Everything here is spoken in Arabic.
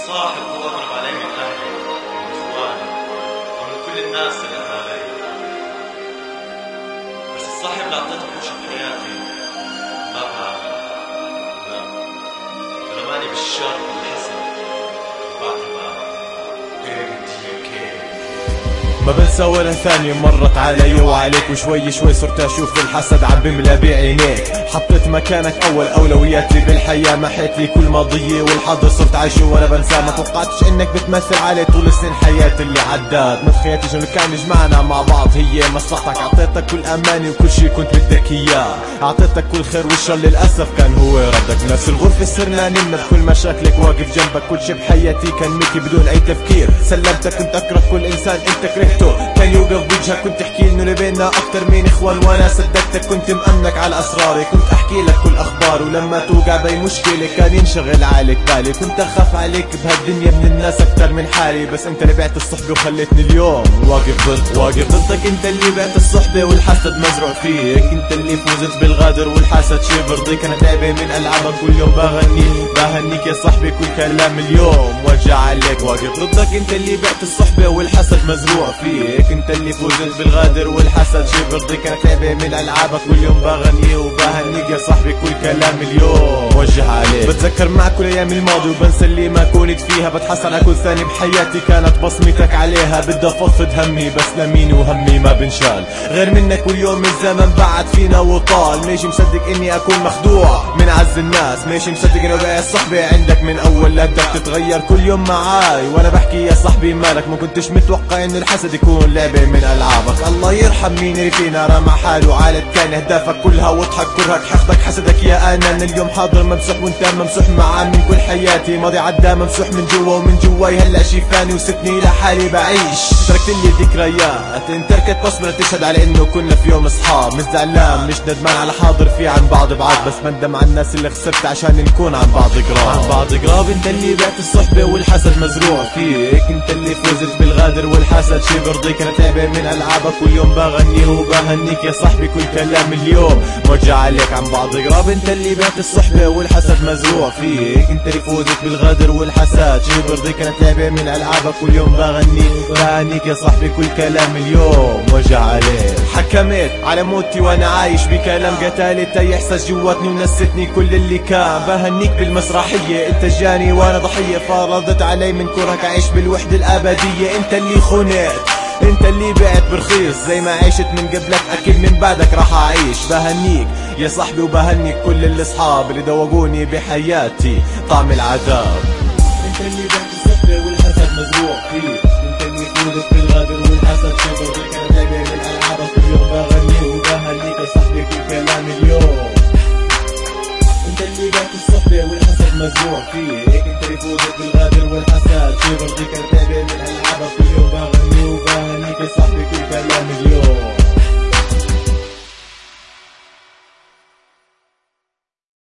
الصاحب هو أقرب علي من أهلي ومن إخواني ومن كل الناس اللي حوالي. بس الصاحب اللي أعطيته فرصة بحياتي ما بعمل، لا، رماني بالشر والحسد وبعتبر ما بنسى ولا ثانية مرت علي وعليك، وشوي شوي صرت اشوف الحسد عم بملى بعينيك. حطيت مكانك اول اولوياتي بالحياة، محيت لي كل ماضية والحاضر صرت عايشه وانا بنساه. ما توقعتش انك بتمثل علي طول سنين حياتي اللي عدات. ما تخيلتش انه كان يجمعنا مع بعض هي مصلحتك. اعطيتك كل اماني وكل شي كنت بدك اياه، اعطيتك كل خير والشر للاسف كان هو ردك. نفس الغرفة صرنا نمنا بكل مشاكلك، واقف جنبك كل شي بحياتي كان ميكي بدون اي تفكير. سلمتك كنت اكره كل انسان انت كرهته، كان يوقف بوجهك كنت تحكي انه اللي بيننا اكتر من اخوان. وانا صدقتك كنت مأمنك على اسراري، كنت احكي لك كل اخبار. ولما توقع باي مشكلة كان ينشغل عليك بالي. كنت اخاف عليك بهالدنيا من الناس اكتر من حالي. بس انت اللي بعت الصحبة وخليتني اليوم واقف ضدك. انت اللي بعت الصحبة والحسد مزروع فيك. انت اللي فوزت بالغادر والحسد شي برضيك. انا تعبان من العابك كل يوم بهنيك يا صاحبي كل كلام اليوم وجع عليك. واقف ضدك انت اللي بعت الصحبة والحسد مزروع فيك. انت اللي فوزت بالغادر والحسد شي برضيك. انا تعبان من العابك كل يوم بهنيك يا صاحبي كل كلام اليوم وجه عليك. بتذكر معك كل ايام الماضي وبنسى اللي ما كنت فيها. بتحسن على كل ثانية بحياتي كانت بصمتك عليها. بدي افضفض همي بس لمين وهمي ما بنشال غير منك. واليوم الزمن بعد فينا وطال. ماشي مصدق اني اكون مخدوع من عز الناس. ماشي مصدق انه بقى الصحبة عندك من اول لا بدك تتغير كل يوم معاي. وانا بحكي يا صاحبي مالك، ما كنتش متوقع انه الحسد يكون لعبة من العابك. الله يرحم مين اللي فينا رمى حاله على كان اهدافك كلها واضحك كرهك حقدك حسدك يا انا. اليوم حاضر ممسوح وانت ممسوح معاه من كل حياتي. ماضي عدى ممسوح من جوا ومن جواي هلا شيفاني وستني لحالي بعيش. تركت لي ذكريات انتركت بصمة تشهد على انه كنا في يوم اصحاب. مش زعلان مش ندمان على حاضر في عن بعض بعاد. بس بندم على الناس اللي خسرت عشان نكون عن بعض قراب. انت اللي بعت الصحبة والحسد مزروع فيك. انت اللي فوزت بالغادر والحسد شي برضيك. انا تعبان من العابك كل يوم بغني وبهنيك يا صاحبي كل كلام اليوم وجع عليك عن بعض قراب. انت اللي بعت الصحبة والحسد مزروع فيك. انت اللي فوزت بالغادر والحسد شي برضيك. انا تعبان من العابك كل يوم بغني وبهنيك يا صاحبي كل كلام اليوم وجع عليك. حكمت على موتي وانا عايش بكلام قتالي. تاي احساس جواتني ونستني كل اللي كان. بهنيك بالمسرحية انت جاني وانا ضحية. فرضت علي من كرهك اعيش بالوحدة الابدية. انت اللي خنت انت اللي بعت برخيص. زي ما عيشت من قبلك اكيد من بعدك راح اعيش. بهنيك يا صاحبي وبهنيك كل الاصحاب اللي دوقوني بحياتي طعم العذاب. انت اللي بعت الصحبة والحسد مزروع فيك. انت اللي فوزت بالغادر والحسد شي برضيك. انا تعبان من العابك كل يوم بغني وبهنيك يا صاحبي كل كلام اليوم. انت اللي بعت الصحبة والحسد مزروع فيك. انت اللي فوزت بالغادر والحسد شي برضيك. انا تعبان من العابك كل يوم بغني وبهنيك يا صاحبي كل كلام اليوم.